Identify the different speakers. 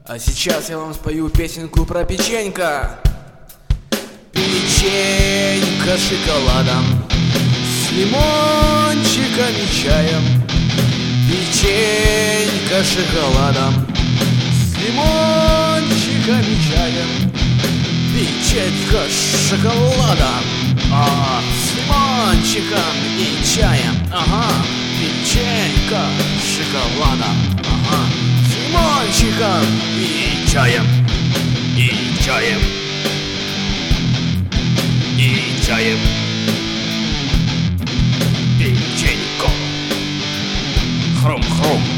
Speaker 1: А сейчас я вам спою песенку про печенька. Печенька с шоколадом, с лимончиком и чаем. Печенька с шоколадом, с лимончиком и чаем. Печенька с шоколадом, с лимончиком и чаем. Ага, печенька с шоколадом, с лимончиком и чаем. И чаем. И чаем. Печенько. Хрум-хрум.